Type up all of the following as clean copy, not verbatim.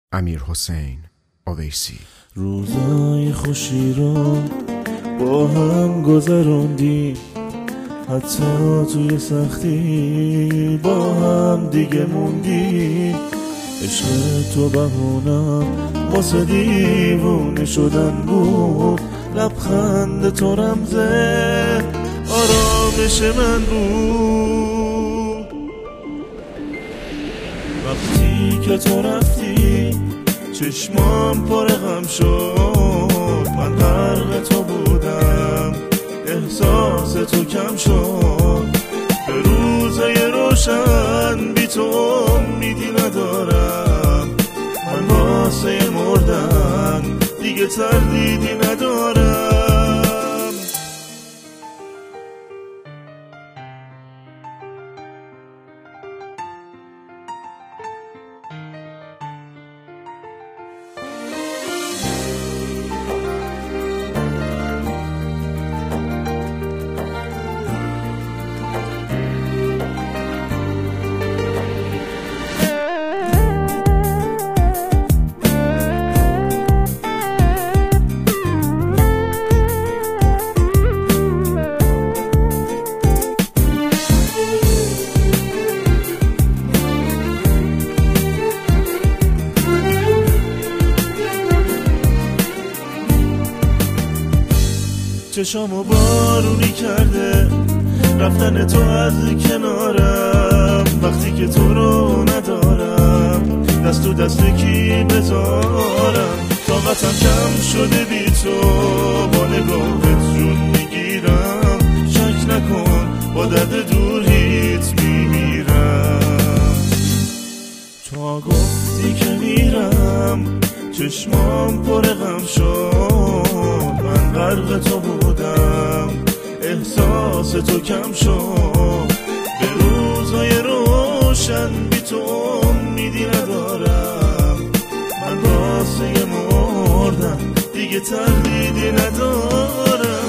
امیرحسین اویسی. روزای خوشی رو با هم گذروندیم، حتی توی سختی با هم دیگه موندیم. عشق تو بهونم واسه دیوونه شدن بود، لبخند تو رمزه آرامش من بود. وقتی که تو رفتی چشمام پر غم شد، من غرق تو بودم احساس تو کم شد. به روزای روشن بی تو امیدی ندارم، من واسه مردن دیگه تردیدی ندارم. چشامو بارونی کرده رفتن تو از کنارم، وقتی که تو رو ندارم دست تو دست کی بذارم. طاقتم کم شده بی تو، با نگاهت جون میگیرم. شک نکن با درد دوریت میمیرم. تا گفتی که میرم چشمام پر غم شد، من غرق تو بودم احساس تو کم شد. به روزای روشن بی تو امیدی ندارم، من واسه مردن دیگه تردیدی ندارم.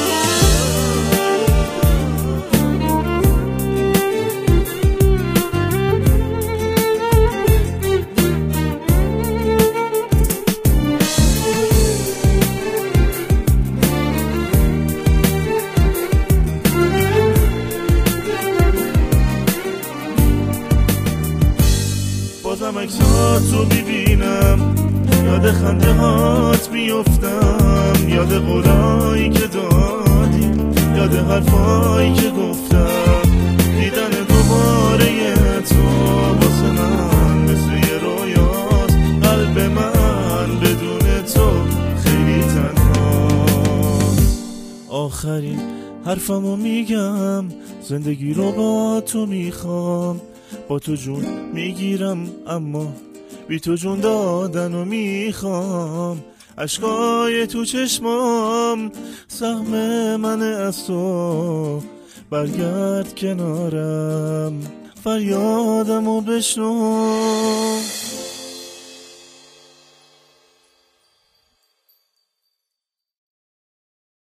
بازم عکساتو میبینم، یاد خنده هات میفتم، یاد قولایی که دادی، یاد حرفایی که گفتم. دیدن دوباره تو واسه من مثل یه رویاست، قلب من بدون تو خیلی تنهاست. آخرین حرفمو میگم، زندگی رو با تو میخوام، با تو جون میگیرم اما بی تو جون دادنو میخوام. عشقای تو چشمام سهم من از تو، برگرد کنارم فریادمو بشنو.